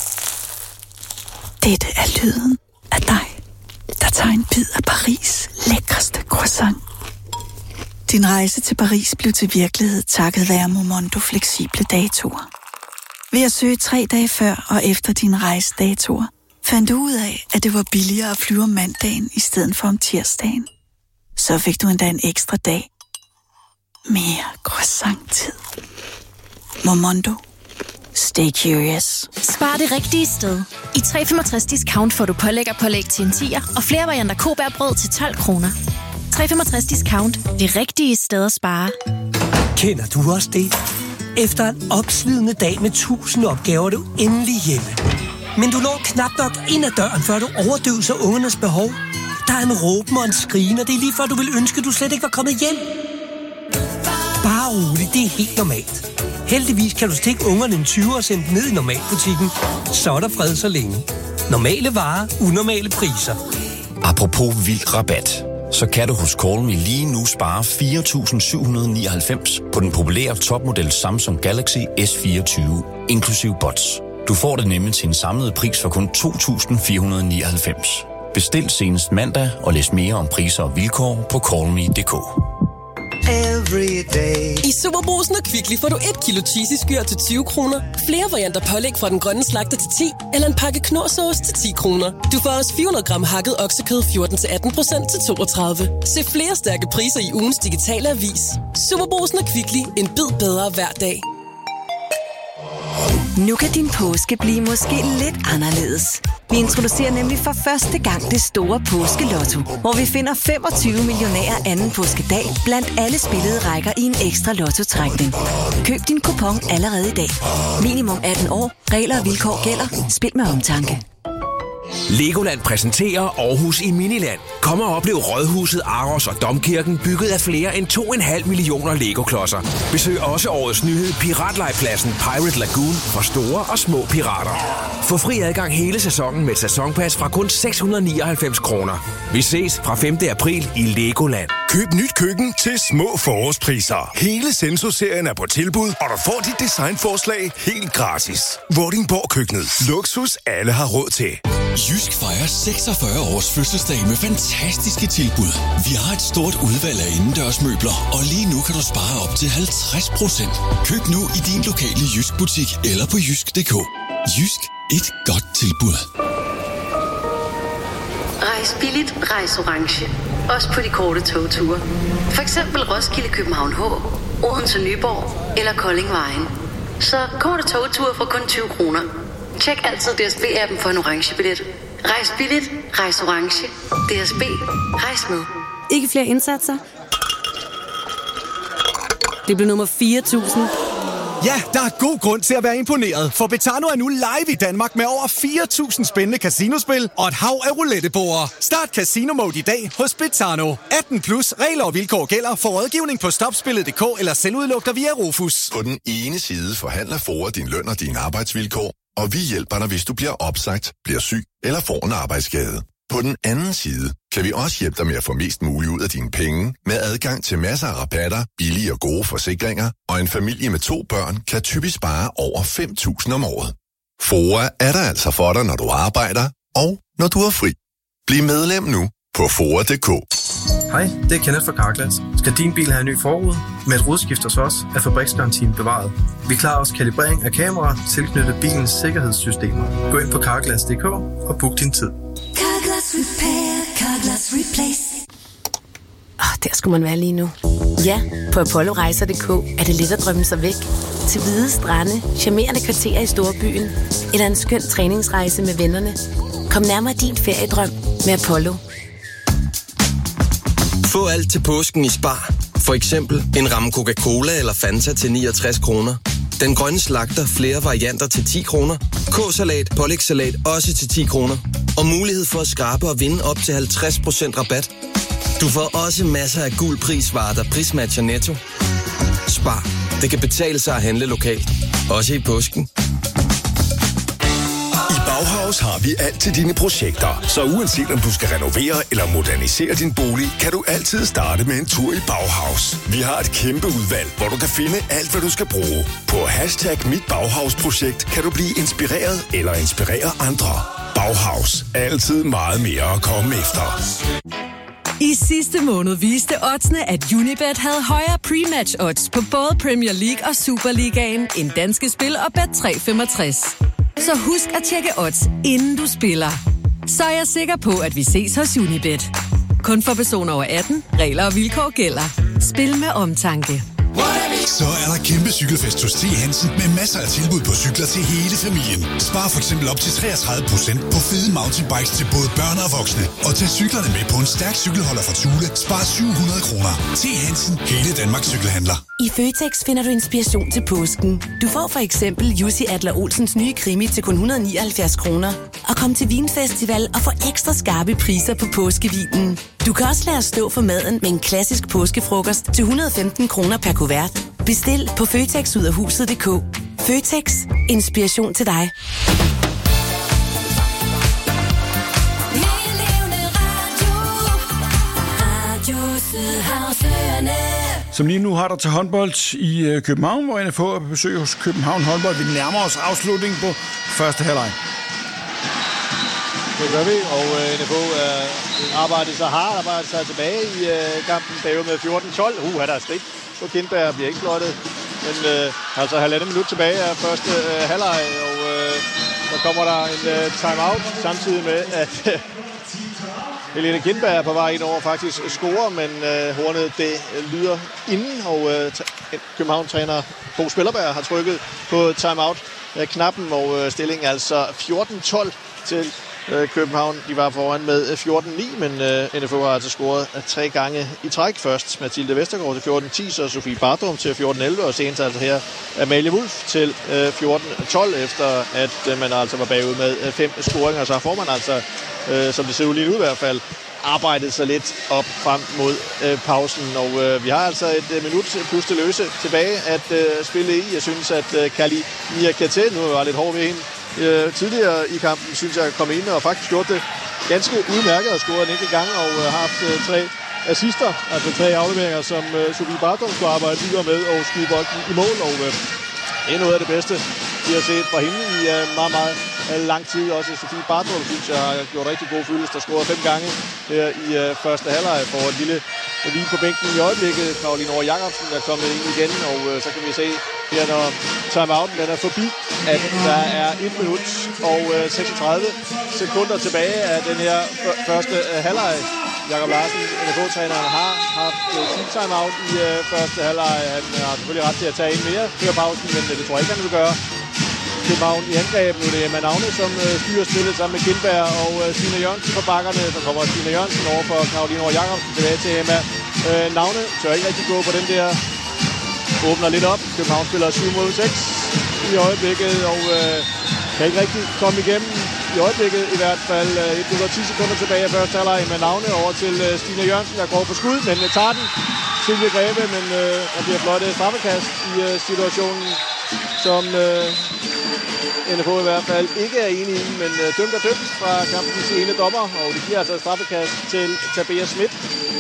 Dette er lyden af dig, der tager en bid af Paris' lækreste croissant. Din rejse til Paris blev til virkelighed takket være Momondo fleksible datoer. Ved at søge tre dage før og efter dine rejsedatoer, fandt du ud af, at det var billigere at flyve om mandagen i stedet for om tirsdagen. Så fik du endda en ekstra dag. Mere croissant-tid. Momondo. Stay curious. Spar det rigtige sted. I tre komma femogtres discount får du pålæg og pålæg til en tier, og flere varianter Kobærbrød til tolv kroner. tre komma femogtres discount. Det rigtige sted at spare. Kender du også det? Efter en opslidende dag med tusind opgaver er du endelig hjemme. Men du når knap nok ind ad døren, før du overdøver ungernes behov. Der er en råben og en skrigen, og det er lige før du vil ønske, at du slet ikke var kommet hjem. Bare roligt, det er helt normalt. Heldigvis kan du stikke ungerne en tyver og sende dem ned i normalbutikken. Så er der fred så længe. Normale varer, unormale priser. Apropos vild rabat, så kan du hos Call Me lige nu spare fire tusind syv hundrede nioghalvfems på den populære topmodel Samsung Galaxy S fireogtyve, inklusiv bots. Du får det nemlig til en samlet pris for kun to tusind fire hundrede nioghalvfems. Bestil senest mandag og læs mere om priser og vilkår på call me punktum d k. I Superbrugsen og Kvickly får du et kilo cheesy-skyr til tyve kroner, flere varianter pålæg fra den grønne slagter til ti, eller en pakke knorrsauce til ti kroner. Du får også fire hundrede gram hakket oksekød fjorten til atten procent til toogtredive. Se flere stærke priser i ugens digitale avis. Superbrugsen og Kvickly. En bid bedre hver dag. Nu kan din påske blive måske lidt anderledes. Vi introducerer nemlig for første gang det store påskelotto, hvor vi finder femogtyve millionærer anden påskedag blandt alle spillede rækker i en ekstra lottotrækning. Køb din kupon allerede i dag. Minimum atten år. Regler og vilkår gælder. Spil med omtanke. Legoland præsenterer Aarhus i Miniland. Kom og oplev Rådhuset, Aros og Domkirken bygget af flere end to komma fem millioner Lego-klodser. Besøg også årets nyhed Piratlejpladsen Pirate Lagoon for store og små pirater. Få fri adgang hele sæsonen med et sæsonpas fra kun seks hundrede nioghalvfems kroner. Vi ses fra femte april i Legoland. Køb nyt køkken til små forårspriser. Hele Senso-serien er på tilbud, og du får dit designforslag helt gratis. Vordingborg Køkkenet. Luksus alle har råd til. Jysk fejrer seksogfyrre års fødselsdag med fantastiske tilbud. Vi har et stort udvalg af indendørsmøbler, og lige nu kan du spare op til halvtreds procent. Køb nu i din lokale Jysk butik eller på jysk punktum d k. Jysk Et godt tilbud. Rejs billigt, rejs orange. Også på de korte togture. For eksempel Roskilde, København H, Odense, Nyborg eller Kolding Vejen. Så korte togture for kun tyve kroner. Tjek altid D S B-appen for en orange billet. Rejs billigt, rejs orange. D S B, rejs med. Ikke flere indsatser? Det blev nummer fire tusind. Ja, der er god grund til at være imponeret, for Betano er nu live i Danmark med over fire tusind spændende casinospil og et hav af roulettebordere. Start Casino Mode i dag hos Betano. atten plus regler og vilkår gælder for rådgivning på stopspillet punktum d k eller selvudluk dig via Rufus. På den ene side forhandler Fora din løn og dine arbejdsvilkår, og vi hjælper dig, hvis du bliver opsagt, bliver syg eller får en arbejdsskade. På den anden side kan vi også hjælpe dig med at få mest muligt ud af dine penge, med adgang til masser af rabatter, billige og gode forsikringer, og en familie med to børn kan typisk spare over fem tusind om året. Fora er der altså for dig, når du arbejder, og når du er fri. Bliv medlem nu på fora punktum d k. Hej, det er Kenneth fra Carglass. Skal din bil have en ny forrude? Med et rudeskift hos os er fabriksgarantien bevaret. Vi klarer også kalibrering af kameraer tilknyttet bilens sikkerhedssystemer. Gå ind på carglass punktum d k og book din tid. Carglass Repair, Carglass Replace. Oh, der skulle man være lige nu. Ja, på apollo rejser punktum d k er det let at drømme sig væk. Til hvide strande, charmerende kvarterer i storbyen, eller en skøn træningsrejse med vennerne. Kom nærmere din feriedrøm med Apollo. Få alt til påsken i Spar. For eksempel en ramme Coca-Cola eller Fanta til niogtres kroner. Den grønne slagter flere varianter til ti kroner. K-salat, pålægssalat også til ti kroner. Og mulighed for at skrabe og vinde op til halvtreds procent rabat. Du får også masser af gul prisvarer, der prismatcher Netto. Spar. Det kan betale sig at handle lokalt. Også i påsken. Bauhaus har vi alt til dine projekter, så uanset om du skal renovere eller modernisere din bolig, kan du altid starte med en tur i Bauhaus. Vi har et kæmpe udvalg, hvor du kan finde alt, hvad du skal bruge. På hashtag Mit Bauhaus-projekt kan du blive inspireret eller inspirere andre. Bauhaus. Altid meget mere at komme efter. I sidste måned viste oddsene, at Unibet havde højere pre-match odds på både Premier League og Superligaen end Danske Spil og Bet tre femogtres. Så husk at tjekke odds, inden du spiller. Så er jeg sikker på, at vi ses hos Unibet. Kun for personer over atten. Regler og vilkår gælder. Spil med omtanke. Så er der kæmpe cykelfest hos T. Hansen med masser af tilbud på cykler til hele familien. Spar for eksempel op til treogtredive procent på fede mountainbikes til både børn og voksne. Og tag cyklerne med på en stærk cykelholder fra Thule. Spar syv hundrede kroner. T. Hansen, hele Danmarks cykelhandler. I Føtex finder du inspiration til påsken. Du får for eksempel Jussi Adler Olsens nye krimi til kun et hundrede og nioghalvfjerds kroner. Og kom til Vinfestival og få ekstra skarpe priser på påskevinen. Du kan også lade os stå for maden med en klassisk påskefrokost til et hundrede og femten kroner per kuvert. Bestil på føtex ud af huset punktum d k. Føtex. Inspiration til dig. Som lige nu har der til håndbold i øh, København, hvor N F H er på besøg hos København håndbold. Vi nærmer os afslutningen på første halvleg. Det gør vi, og øh, N F H er arbejdet sig hardt, arbejdet sig tilbage i øh, kampen bagud med fjorten tolv. Uh, der er stik på Kindberg, bliver ikke flottet. Men øh, altså halvandet minut tilbage af første øh, halvleg, og øh, så kommer der en øh, timeout, samtidig med, at øh, Helene Kindberg er på vej ind over faktisk scorer, men øh, hornet det lyder inden, og øh, København-træner Bo Spillerberg har trykket på timeout-knappen, og øh, stillingen er altså fjorten tolv til København. De var foran med fjorten ni, men uh, N F H har altså scoret tre gange i træk. Først Mathilde Vestergaard til fjorten ti, så Sofie Bardum til fjorten elleve, og senest altså her Amalie Wulff til uh, fjorten tolv, efter at uh, man altså var bagud med uh, fem scoringer. Så får man altså, uh, som det ser ud lige nu i hvert fald, arbejdet sig lidt op frem mod uh, pausen. Og uh, vi har altså et uh, minut plus det løse tilbage at uh, spille i. Jeg synes, at uh, Kali Niakate, nu var lidt hård ved hende, Øh, tidligere i kampen, synes jeg, kom ind og faktisk gjort det ganske udmærket og scoret en enkelt gang, og øh, har haft øh, tre assister, altså tre afleveringer, som øh, Sofie Bardum skulle arbejde videre med og skyde bolden i mål, og øh, det er noget af det bedste, vi har set fra hende i øh, meget, meget øh, lang tid. Også Sofie Bardum, synes jeg, har gjort rigtig god følelse, der scorede fem gange her i øh, første halvleg for et lille hvil på bænken i øjeblikket. Karoline Aar Jacobsen er kommet ind igen, og øh, så kan vi se her når timeouten den er forbi, at der er et minut og øh, seksogtredive sekunder tilbage af den her f- første øh, halvleg. Jakob Larsen, N F O-træneren, har haft øh, sin timeout i øh, første halvleg. Han har selvfølgelig ret til at tage en mere før pausen, men øh, det tror jeg ikke, han vil gøre. København i angreb. Nu er det Emma Navne, som øh, styrer spillet sammen med Gindberg og øh, Stine Jørgensen på bakkerne. Så kommer Stine Jørgensen over for Caroline Over Jacobsen tilbage til Emma øh, Navne. Tør ikke rigtig gå på den der. Åbner lidt op. København spiller syv mod seks i øjeblikket, og øh, kan ikke rigtig komme igennem i øjeblikket i hvert fald. et minut og ti sekunder tilbage af første halvleg med Navne over til øh, Stine Jørgensen, der går på skud, men øh, tager den. Silje Greve, men øh, der bliver flottet straffekast i øh, situationen, som øh, N F O i hvert fald ikke er enig i, men øh, dømt er dømt fra kampens ene dommer, og det giver altså et straffekast til Tabea Schmidt,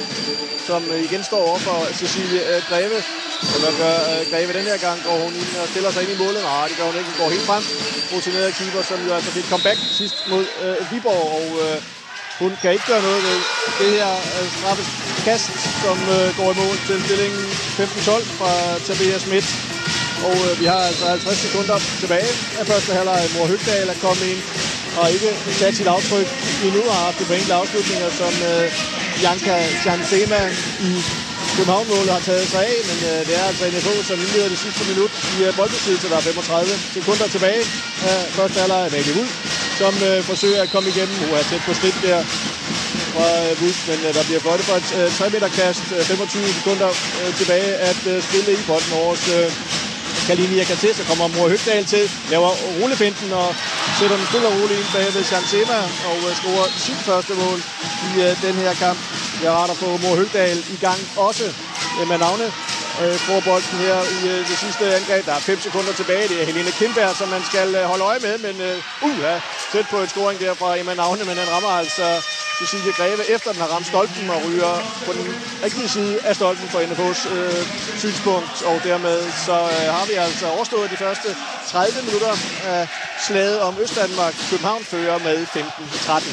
som øh, igen står over for Cecilie øh, Greve. Og hvad gør øh, Greve den her gang? Går hun ind og stiller sig ind i målet? Nej, det gør hun ikke. Hun går helt frem. Rutineret keeper, som jo altså fik comeback sidst mod øh, Viborg, og øh, hun kan ikke gøre noget ved det her øh, straffekast, som øh, går i mål til stillingen femten tolv fra Tabea Schmidt. Og øh, vi har altså halvtreds sekunder tilbage af første halvleg. Mor Høgdal er kommet ind og ikke sat sit aftryk endnu, og har haft et par enkelte afslutninger, som øh, Janka Chansema i København-målet har taget sig af, men øh, det er altså N F O, som indleder det sidste minut i øh, boldbesiddelse. Der er femogtredive sekunder tilbage af første halvleg. Amalie Wulff, som øh, forsøger at komme igennem. Hun er tæt på skridt der fra øh, Wulff, men øh, der bliver fløjtet for et øh, tre meter kast. Øh, femogtyve sekunder øh, tilbage at øh, spille i bolden over øh, Kalini Akate, så kommer Mor Høgdal til, laver rullefinden og sætter den stille og roligt ind bag ved Chansema og øh, scorer sit første mål i øh, den her kamp. Jeg retter på Mor Høgdal i gang også øh, med navne øh, får bolden her i øh, det sidste angreb. Der er fem sekunder tilbage. Det er Helene Kindberg, som man skal øh, holde øje med, men øh, uh, ja, tæt på et scoring der fra Emma Navne, men den rammer altså Cecilie Greve, efter den har ramt stolpen og ryger på den rigtige side af stolpen for N F O's øh, synspunkt. Og dermed så øh, har vi altså overstået de første tredive minutter af slaget om Østdanmark. København fører med femten tretten.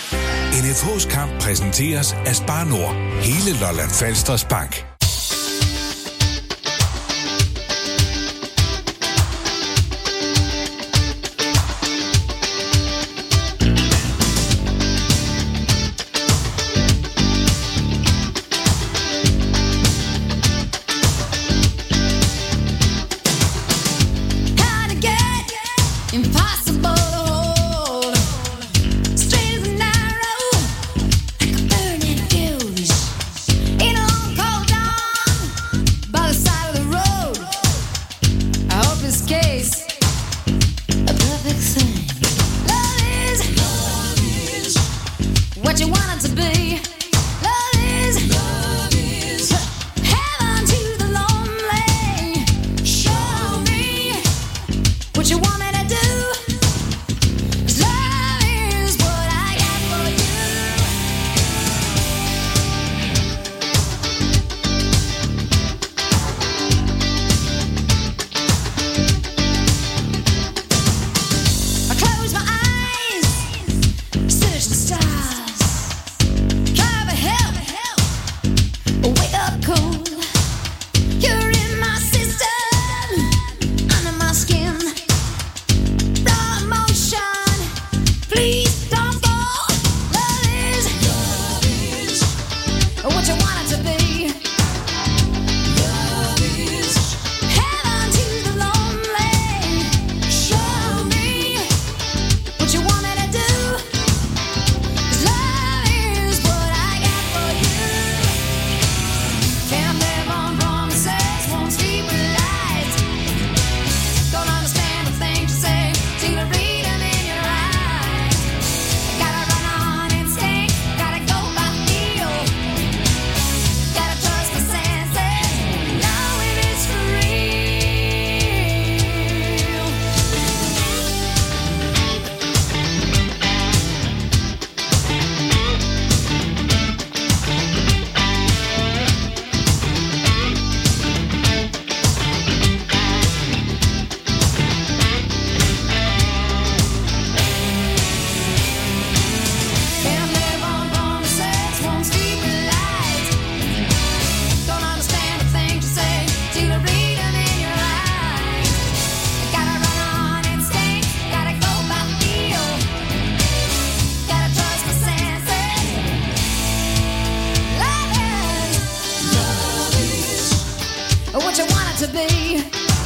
N F H's kamp præsenteres af Spar Nord. Hele Lolland Falsters Bank. Burning fuse in a long cold dark got to be.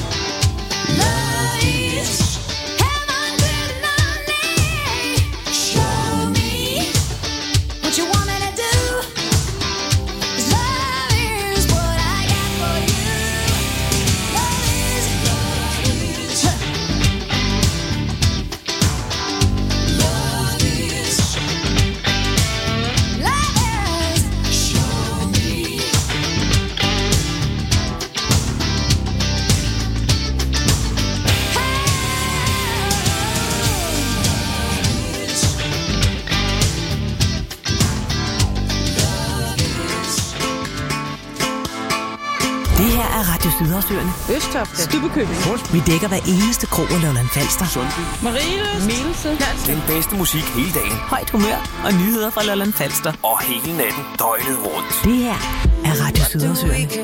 Love is heaven written on me. Show me what you want me to do. 'Cause love is what I got for you. Love is, love is, love is, love is. Show me. Det her er Radio Sydersøerne. Østofte. Stubbekøbing. Vi dækker hver eneste krog og Lolland Falster. Sundby. Marie. Mielse. Den bedste musik hele dagen. Højt humør og nyheder fra Lolland Falster. Og hele natten døgnet rundt. Det her er Radio Sydersøerne.